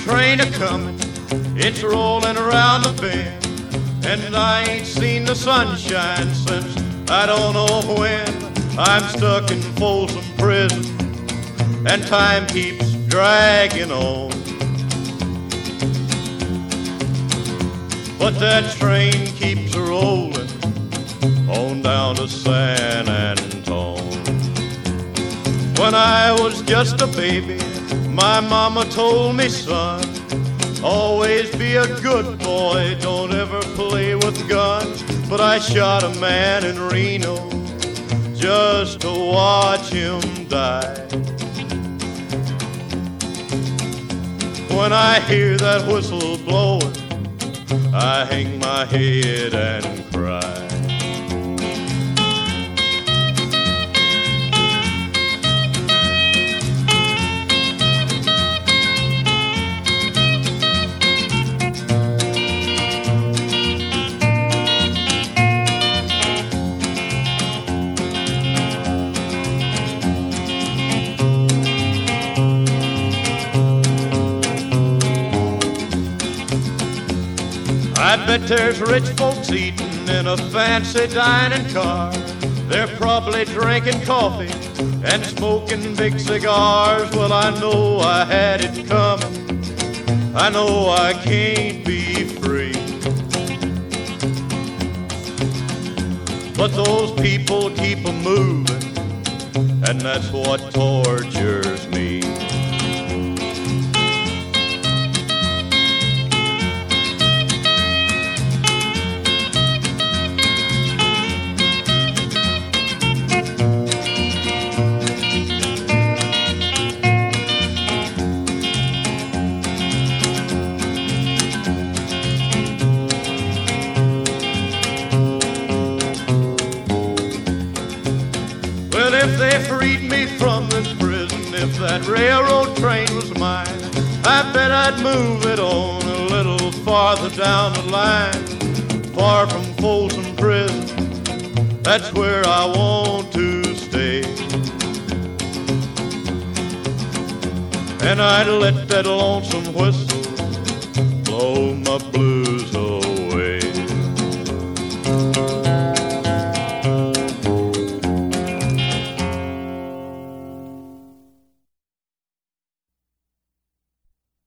train a-comin', it's rollin' around the bend, and I ain't seen the sunshine since I don't know when. I'm stuck in Folsom Prison, and time keeps dragging on. But that train keeps rollin' on down to San Antone. When I was just a baby, my mama told me, son, always be a good boy, don't ever play with guns. But I shot a man in Reno just to watch him die. When I hear that whistle blowing, I hang my head and cry. I bet there's rich folks eating in a fancy dining car. They're probably drinking coffee and smoking big cigars. Well, I know I had it coming. I know I can't be free. But those people keep a-moving, and that's what tortures me. If they freed me from this prison, if that railroad train was mine, I bet I'd move it on a little farther down the line. Far from Folsom Prison, that's where I want to stay. And I'd let that lonesome whistle blow my blues